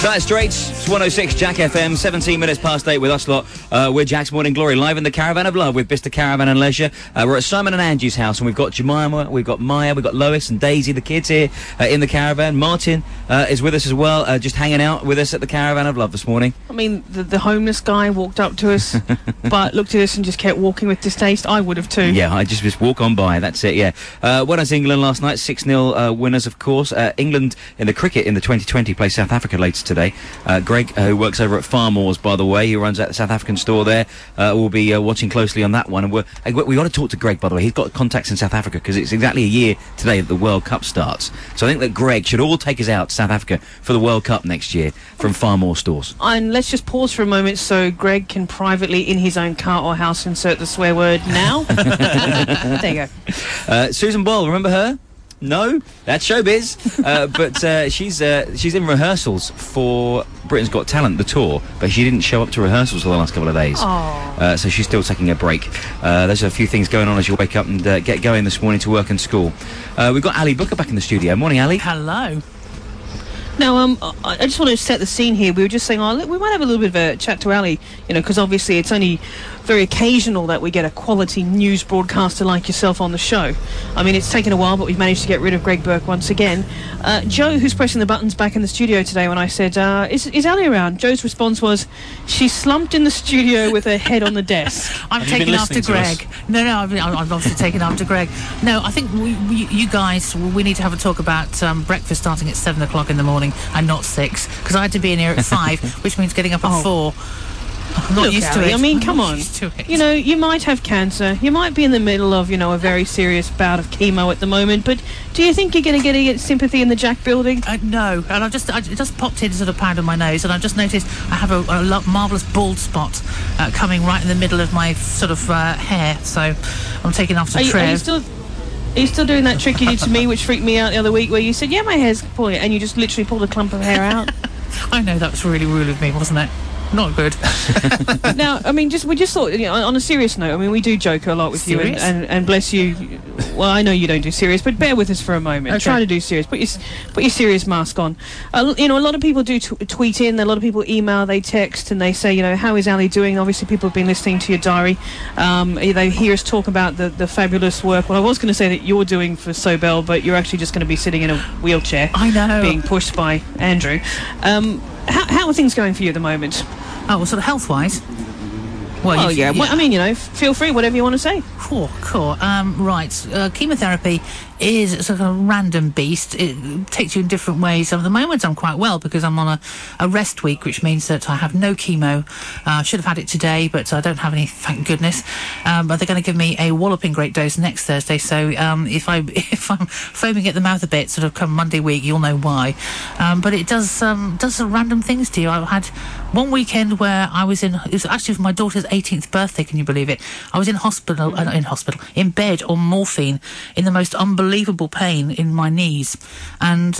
Dire Straits, it's 106 Jack FM, 17 minutes past 8 with us lot. We're Jack's Morning Glory, live in the Caravan of Love with Mr. Caravan and Leisure. We're at Simon and Angie's house, and we've got Jemima, we've got Maya, we've got Lois and Daisy, the kids here in the caravan. Martin is with us as well, just hanging out with us at the Caravan of Love this morning. I mean, the homeless guy walked up to us, but looked at us and just kept walking with distaste. I would have too. Yeah, I just walk on by, that's it, yeah. Well, as England last night, 6-0 winners, of course. England in the cricket in the 2020 play South Africa later today. Greg, who works over at Farmores, by the way, he runs at the South African store there, will be watching closely on that one. And we got to talk to Greg, by the way. He's got contacts in South Africa because it's exactly a year today that the World Cup starts. So I think that Greg should all take us out to South Africa for the World Cup next year from Farmore stores. And let's just pause for a moment so Greg can privately, in his own car or house, insert the swear word now. There you go. Susan Boyle, remember her? No, that's showbiz. But she's in rehearsals for Britain's Got Talent, the tour, but she didn't show up to rehearsals for the last couple of days. So she's still taking a break. There's a few things going on as you wake up and get going this morning to work and school. We've got Ali Booker back in the studio. Morning, Ali. Hello. Now, I just want to set the scene here. We were just saying, we might have a little bit of a chat to Ali, because obviously it's only very occasional that we get a quality news broadcaster like yourself on the show. I mean, it's taken a while, but we've managed to get rid of Greg Burke once again. Joe, who's pressing the buttons back in the studio today, when I said, is Ali around? Joe's response was, she's slumped in the studio with her head on the desk. I'm taking after Greg. No, I'm obviously taking after Greg. No, I think you guys, we need to have a talk about breakfast starting at 7 o'clock in the morning and not 6, because I had to be in here at 5, which means getting up at 4. I'm not used to it. I mean, come on. You might have cancer. You might be in the middle of, a very serious bout of chemo at the moment. But do you think you're going to get sympathy in the Jack building? No. And I just popped in sort of pound on my nose, and I've just noticed I have a marvellous bald spot coming right in the middle of my sort of hair. So I'm taking after Trev. Are you still doing that trick you did to me, which freaked me out the other week, where you said, yeah, my hair's pulling it, and you just literally pulled a clump of hair out? I know, that was really rude of me, wasn't it? Not good. Now, I mean, we just thought, on a serious note, I mean, we do joke a lot with you, and bless you. Well, I know you don't do serious, but bear with us for a moment. Okay. Try to do serious. Put your serious mask on. A lot of people do tweet in. A lot of people email, they text, and they say, how is Ali doing? Obviously, people have been listening to your diary. They hear us talk about the fabulous work. Well, I was going to say that you're doing for Sobel, but you're actually just going to be sitting in a wheelchair. I know. Being pushed by Andrew. How are things going for you at the moment? Oh, well, sort of health-wise? Well, yeah. Well, I mean, feel free, whatever you want to say. Cool. Right. Chemotherapy is sort of a random beast. It takes you in different ways. At the moment, I'm quite well because I'm on a rest week, which means that I have no chemo. I should have had it today, but I don't have any, thank goodness. But they're going to give me a walloping great dose next Thursday. So if I'm foaming at the mouth a bit, sort of come Monday week, you'll know why. But it does some random things to you. I had one weekend where it was actually for my daughter's 18th birthday. Can you believe it? I was in bed on morphine in the most unbelievable pain in my knees, and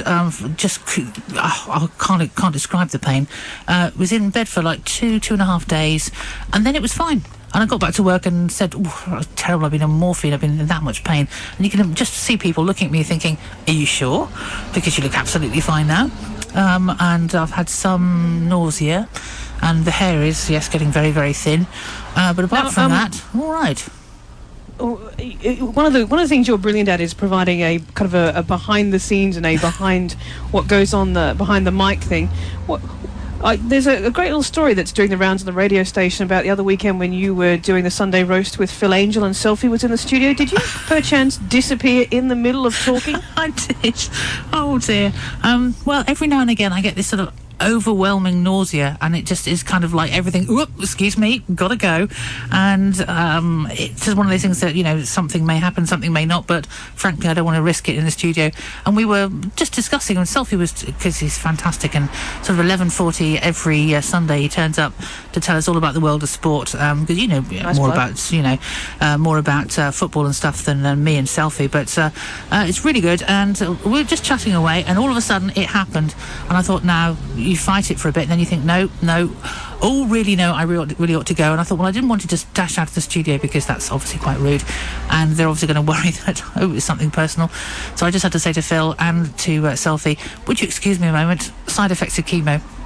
I can't describe the pain. Was in bed for like two and a half days, and then it was fine. And I got back to work and said, terrible, I've been on morphine, I've been in that much pain. And you can just see people looking at me thinking, are you sure? Because you look absolutely fine now. And I've had some nausea, and the hair is, yes, getting very, very thin. But apart from that, all right. One of the things you're brilliant at is providing a kind of a behind the scenes and a behind what goes on behind the mic thing. There's a great little story that's doing the rounds on the radio station about the other weekend when you were doing the Sunday roast with Phil Angel and Selfie was in the studio. Did you perchance disappear in the middle of talking? I did. Oh dear. Well, every now and again I get this sort of overwhelming nausea, and it just is kind of like everything, excuse me, gotta go. And it's just one of those things that, something may happen, something may not, but frankly I don't want to risk it in the studio. And we were just discussing, and Selfie was, because he's fantastic, and sort of 11:40 every Sunday he turns up to tell us all about the world of sport, because nice more about football and stuff than me and Selfie, but it's really good. And we were just chatting away, and all of a sudden it happened, and I thought, now you fight it for a bit, and then you think, no, I really ought to go. And I thought, well, I didn't want to just dash out of the studio because that's obviously quite rude, and they're obviously going to worry that it's something personal. So I just had to say to Phil and to Selfie, would you excuse me a moment? Side effects of chemo.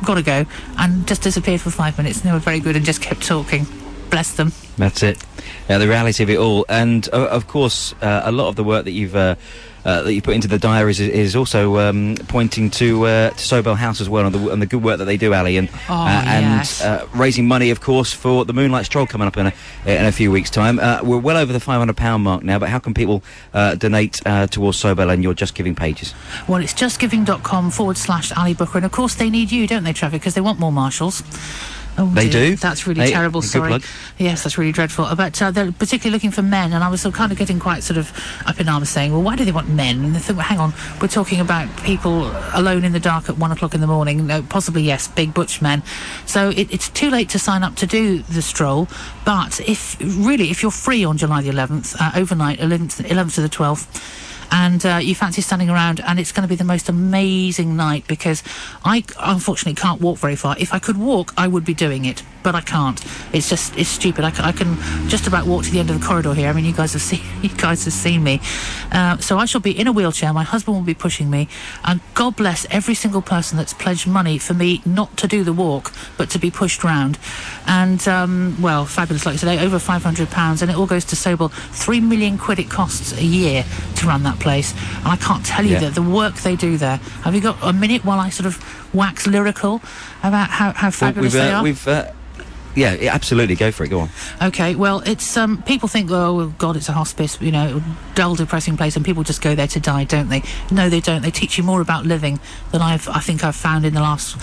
got to go, and just disappeared for 5 minutes, and they were very good and just kept talking. Bless them. That's it. The reality of it all. And, of course, a lot of the work that you've that you put into the diaries is also pointing to Sobel House as well, and the good work that they do, Ali, and yes. raising money, of course, for the Moonlight Stroll coming up in a few weeks' time. We're well over the £500 mark now, but how can people donate towards Sobel and your Just Giving pages? Well, it's justgiving.com/Ali Booker, and of course they need you, don't they, Trevor, because they want more marshals. Oh, they dear. do. That's really terrible. Sorry. Yes, that's really dreadful. But they're particularly looking for men, and I was kind of getting quite sort of up in arms, saying, "Well, why do they want men?" And they think, "Well, hang on, we're talking about people alone in the dark at 1 o'clock in the morning. No, possibly yes, big butch men." So it's too late to sign up to do the stroll. But if you're free on July the 11th, overnight, 11th to the 12th. And you fancy standing around, and it's going to be the most amazing night, because I unfortunately can't walk very far. If I could walk, I would be doing it, but I can't. It's stupid. I can just about walk to the end of the corridor here. I mean, you guys have seen me. So I shall be in a wheelchair. My husband will be pushing me, and God bless every single person that's pledged money for me not to do the walk, but to be pushed round. And well, fabulous, like today, over £500, and it all goes to Sobel. £3 million it costs a year to run that place, and I can't tell you that the work they do there. Have you got a minute while I sort of wax lyrical about how fabulous they are? Yeah, absolutely. Go for it. Go on. Okay, well, it's people think, oh God, it's a hospice, dull, depressing place, and people just go there to die, don't they? No, they don't. They teach you more about living than I think I've found in the last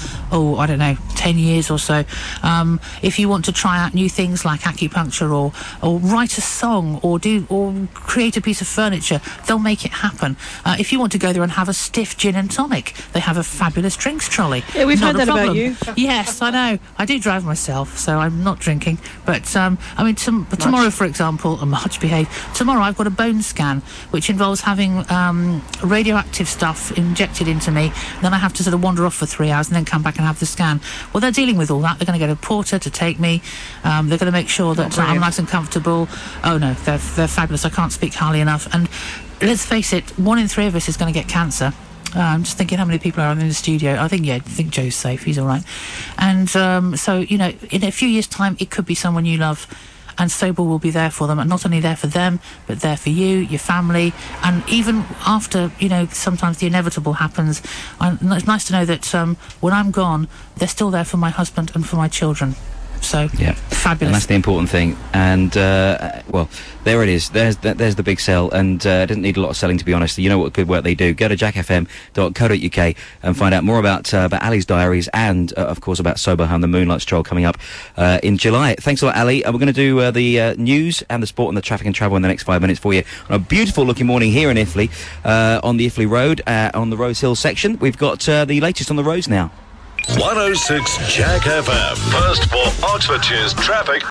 10 years or so. If you want to try out new things like acupuncture or write a song or create a piece of furniture, they'll make it happen. If you want to go there and have a stiff gin and tonic, they have a fabulous drinks trolley. Yeah, we've heard that about you. Yes, I know. I do drive myself, so I'm not drinking. But tomorrow, for example, much behaved. Tomorrow I've got a bone scan, which involves having radioactive stuff injected into me. Then I have to sort of wander off for 3 hours and then come back and have the scan. Well, they're dealing with all that. They're going to get a porter to take me. They're going to make sure that I'm nice and comfortable. Oh no, they're fabulous. I can't speak highly enough. And let's face it, 1 in 3 of us is going to get cancer. I'm just thinking how many people are in the studio. I think Joe's safe. He's all right. And so, in a few years' time, it could be someone you love, and Sobel will be there for them, and not only there for them, but there for you, your family, and even after, sometimes the inevitable happens. It's nice to know that when I'm gone, they're still there for my husband and for my children. So, yeah, fabulous. And that's the important thing. And, well, there it is. There's the big sell, and it doesn't need a lot of selling, to be honest. You know what good work they do. Go to jackfm.co.uk and find out more about Ali's diaries and, of course, about Sobel and the Moonlight Stroll coming up in July. Thanks a lot, Ali. We're going to do the news and the sport and the traffic and travel in the next 5 minutes for you on a beautiful-looking morning here in Iffley, on the Iffley Road, on the Rose Hill section. We've got the latest on the roads now. 106 Jack FM. First for Oxfordshire's traffic.